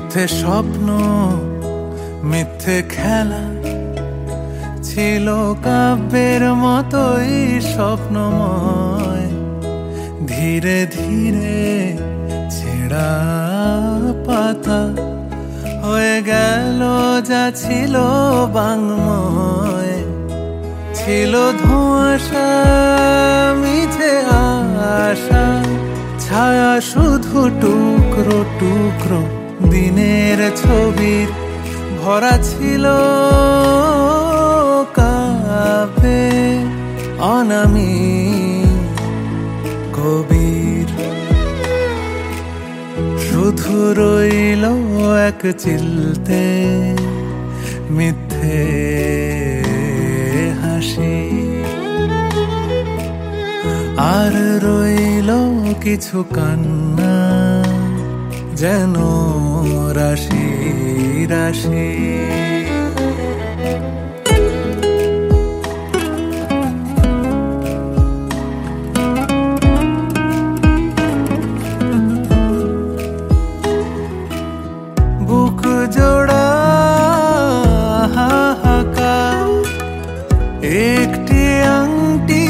মিথ্যে স্বপ্ন মিথ্যে খেলা ছিল কাব্যের মতোই স্বপ্নময়। ধীরে ধীরে ছেঁড়া পাতা হয়ে গেল যা ছিল বাংময়। ছিল ধোঁয়াশা মিছে আশা, ছায়া শুধু টুকরো টুকরো দিনের ছবির ভরা ছিল কাব্যে অনামী কবির। শুধু রইল এক চিলতে মিথ্যে হাসি, আর রইল কিছু কান্না যেন রাশি রাশি। বুক জোড়া হাহাকার, একটি আংটি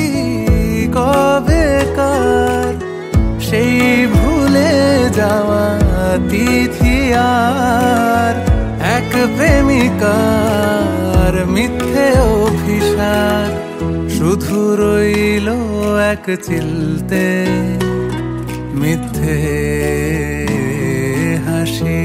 কবেকার, সেই ভুলে যাওয়া তিথি আর এক প্রেমিকার মিথ্যে অভিশাপ। শুধু রইল এক চিলতে মিথ্যে হাসি,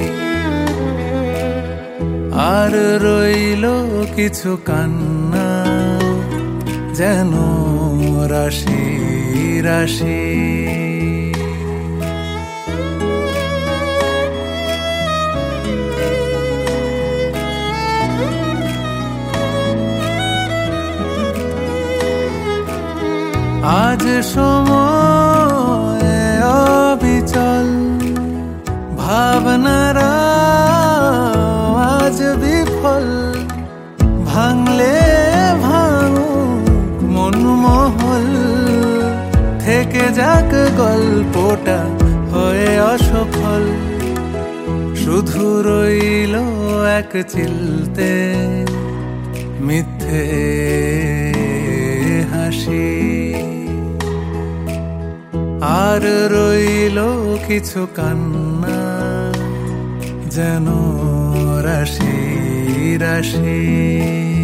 আর রইল কিছু কান্না যেন রাশি রাশি। আজ সময় অবিচল, ভাবনারা আজ বিফল। ভাঙলে ভাঙুক মনমহল, থেকে যাক গল্পটা হয়ে অসফল। শুধু রইল এক চিলতে মিথ্যে হাসি, আর রইল কিছু কান্না যেন রাশি রাশি।